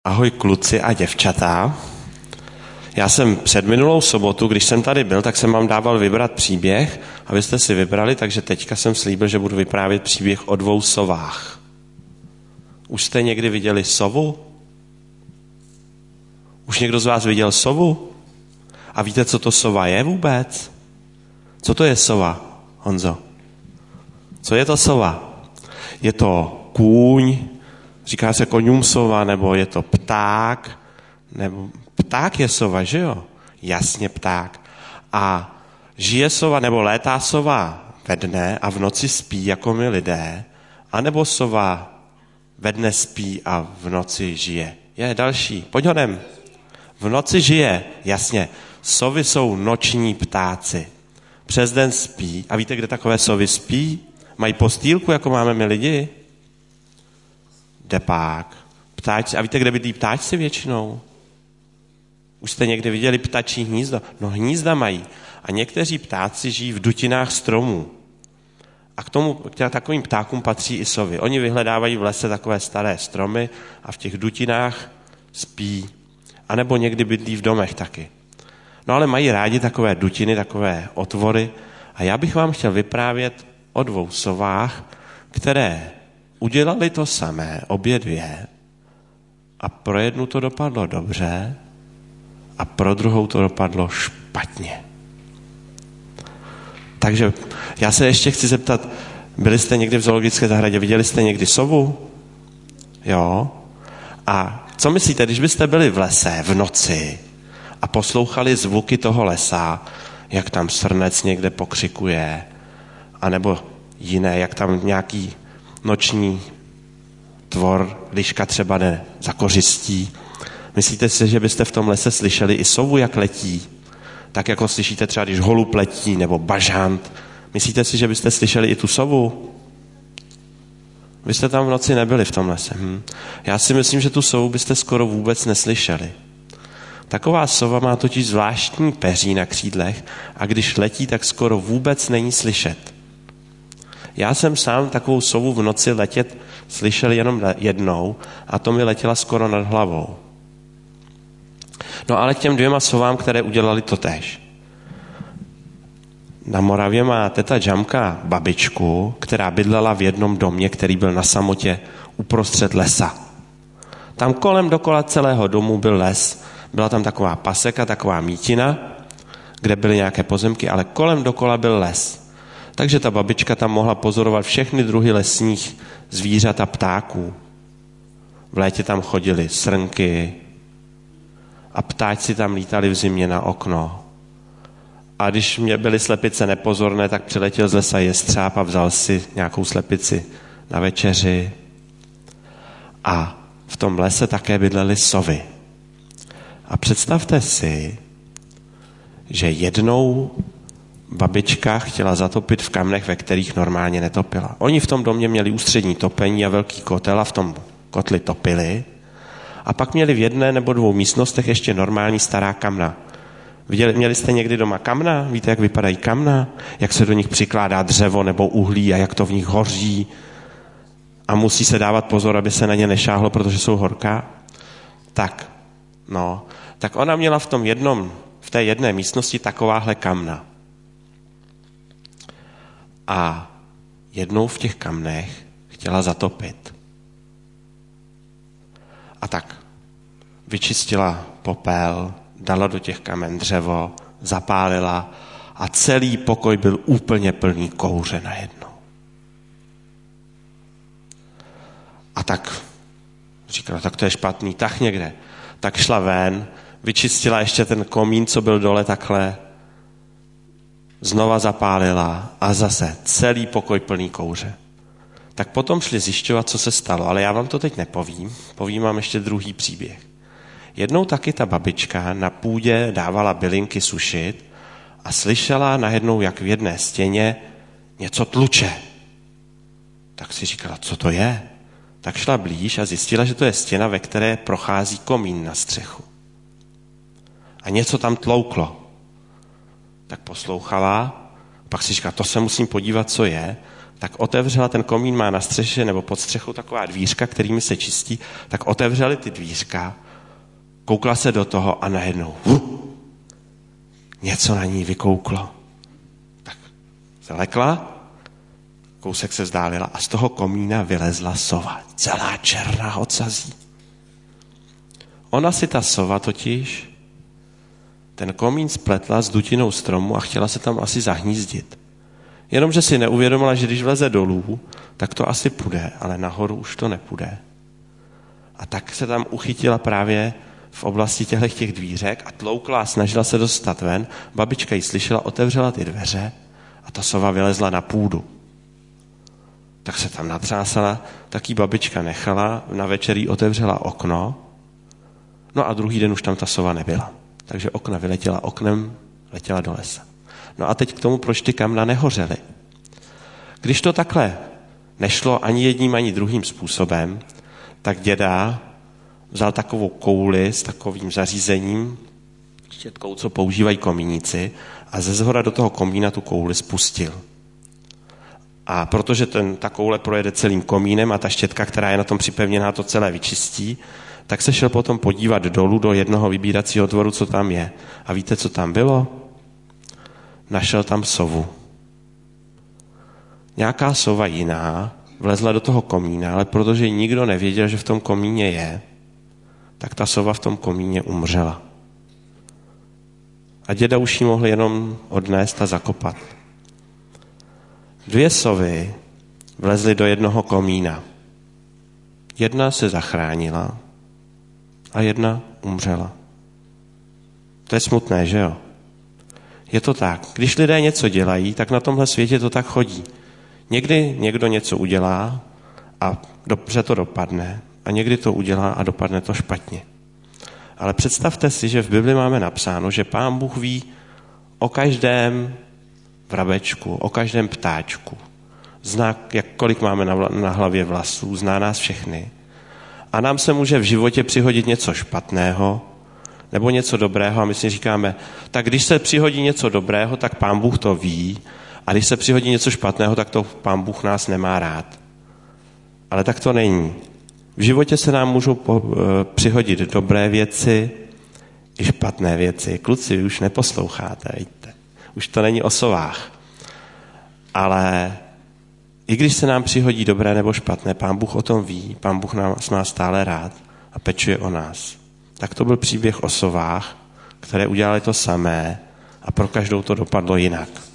Ahoj kluci a děvčata. Já jsem předminulou sobotu, když jsem tady byl, tak jsem vám dával vybrat příběh, abyste si vybrali, takže teďka jsem slíbil, že budu vyprávět příběh o 2 sovách. Už jste někdy viděli sovu? Už někdo z vás viděl sovu? A víte, co to sova je vůbec? Co to je sova, Honzo? Co je to sova? Je to kůň, říká se koňům sova, nebo je to pták, nebo pták je sova, že jo? Jasně pták. A žije sova, nebo létá sova ve dne a v noci spí jako my lidé, anebo sova ve dne spí a v noci žije. Je další, pojď honem. V noci žije, jasně. Sovy jsou noční ptáci. Přes den spí. A víte, kde takové sovy spí? Mají postýlku, jako máme my lidi? Depák. Ptáčci. A víte, kde bydlí ptáčci většinou? Už jste někdy viděli ptačí hnízdo? No hnízda mají. A někteří ptáci žijí v dutinách stromů. A k takovým ptákům patří i sovy. Oni vyhledávají v lese takové staré stromy a v těch dutinách spí. A nebo někdy bydlí v domech taky. No ale mají rádi takové dutiny, takové otvory. A já bych vám chtěl vyprávět o 2 sovách, které udělali to samé, obě dvě, a pro jednu to dopadlo dobře a pro druhou to dopadlo špatně. Takže já se ještě chci zeptat, byli jste někdy v zoologické zahradě, viděli jste někdy sovu? Jo? A co myslíte, když byste byli v lese v noci a poslouchali zvuky toho lesa, jak tam srnec někde pokřikuje, anebo jiné, jak tam nějaký noční tvor, liška třeba jde za kořistí. Myslíte si, že byste v tom lese slyšeli i sovu, jak letí? Tak jako slyšíte třeba, když holub letí, nebo bažant. Myslíte si, že byste slyšeli i tu sovu? Vy jste tam v noci nebyli v tom lese. Já si myslím, že tu sovu byste skoro vůbec neslyšeli. Taková sova má totiž zvláštní peří na křídlech a když letí, tak skoro vůbec není slyšet. Já jsem sám takovou sovu v noci letět slyšel jenom jednou a to mi letěla skoro nad hlavou. No ale k těm 2 sovám, které udělali totéž. Na Moravě má teta Džamka babičku, která bydlela v jednom domě, který byl na samotě uprostřed lesa. Tam kolem dokola celého domu byl les. Byla tam taková paseka, taková mítina, kde byly nějaké pozemky, ale kolem dokola byl les. Takže ta babička tam mohla pozorovat všechny druhy lesních zvířat a ptáků. V létě tam chodily srnky a ptáčci tam lítali v zimě na okno. A když byly slepice nepozorné, tak přiletěl z lesa jestřáb a vzal si nějakou slepici na večeři. A v tom lese také bydlely sovy. A představte si, že jednou babička chtěla zatopit v kamnech, ve kterých normálně netopila. Oni v tom domě měli ústřední topení a velký kotel a v tom kotli topili. A pak měli v 1 nebo 2 místnostech ještě normální stará kamna. Měli jste někdy doma kamna? Víte, jak vypadají kamna? Jak se do nich přikládá dřevo nebo uhlí a jak to v nich hoří? A musí se dávat pozor, aby se na ně nešáhlo, protože jsou horká? Tak ona měla v té jedné místnosti takováhle kamna. A jednou v těch kamnech chtěla zatopit. A tak vyčistila popel, dala do těch kamen dřevo, zapálila a celý pokoj byl úplně plný kouře najednou. A tak říkala, tak to je špatný, tah někde. Tak šla ven, vyčistila ještě ten komín, co byl dole takhle, znova zapálila a zase celý pokoj plný kouře. Tak potom šli zjišťovat, co se stalo, ale já vám to teď nepovím, povím vám ještě druhý příběh. Jednou taky ta babička na půdě dávala bylinky sušit a slyšela najednou, jak v jedné stěně něco tluče. Tak si říkala, co to je? Tak šla blíž a zjistila, že to je stěna, ve které prochází komín na střechu. A něco tam tlouklo. Tak poslouchala, pak si říkala, to se musím podívat, co je. tak otevřela, ten komín má na střeše nebo pod střechou taková dvířka, kterými se čistí, tak otevřeli ty dvířka, koukla se do toho a najednou něco na ní vykouklo. Tak se lekla, kousek se vzdálila a z toho komína vylezla sova, celá černá od sazí. Ona si ta sova totiž ten komín spletla s dutinou stromu a chtěla se tam asi zahnízdit. Jenomže si neuvědomila, že když vleze dolů, tak to asi půjde, ale nahoru už to nepůjde. A tak se tam uchytila právě v oblasti těch dvířek a tloukla a snažila se dostat ven. Babička ji slyšela, otevřela ty dveře a ta sova vylezla na půdu. Tak se tam natřásala, tak ji babička nechala, na večer jí otevřela okno, no a druhý den už tam ta sova nebyla. Takže okna vyletěla oknem, letěla do lesa. No a teď k tomu, proč ty kamna nehořely. Když to takhle nešlo ani jedním, ani druhým způsobem, tak děda vzal takovou kouli s takovým zařízením, štětkou, co používají komíníci, a ze zhora do toho komína tu kouli spustil. A protože ta koule projede celým komínem a ta štětka, která je na tom připevněná, to celé vyčistí, tak se šel potom podívat dolů do jednoho vybíracího otvoru, co tam je. A víte, co tam bylo? Našel tam sovu. Nějaká sova jiná vlezla do toho komína, ale protože nikdo nevěděl, že v tom komíně je, tak ta sova v tom komíně umřela. A děda už ji mohl jenom odnést a zakopat. 2 sovy vlezly do jednoho komína. Jedna se zachránila a jedna umřela. To je smutné, že jo? Je to tak. Když lidé něco dělají, tak na tomhle světě to tak chodí. Někdy někdo něco udělá a dobře to dopadne a někdy to udělá a dopadne to špatně. Ale představte si, že v Bibli máme napsáno, že Pán Bůh ví o každém vrabečku, o každém ptáčku. Zná, kolik máme na hlavě vlasů, zná nás všechny. A nám se může v životě přihodit něco špatného nebo něco dobrého a my si říkáme, tak když se přihodí něco dobrého, tak Pán Bůh to ví, a když se přihodí něco špatného, tak to Pán Bůh nás nemá rád. Ale tak to není. V životě se nám můžou přihodit dobré věci i špatné věci. Kluci, vy už neposloucháte, víte. Už to není o sovách. Ale i když se nám přihodí dobré nebo špatné, Pán Bůh o tom ví, Pán Bůh nás má stále rád a pečuje o nás. Tak to byl příběh o sovách, které udělali to samé a pro každou to dopadlo jinak.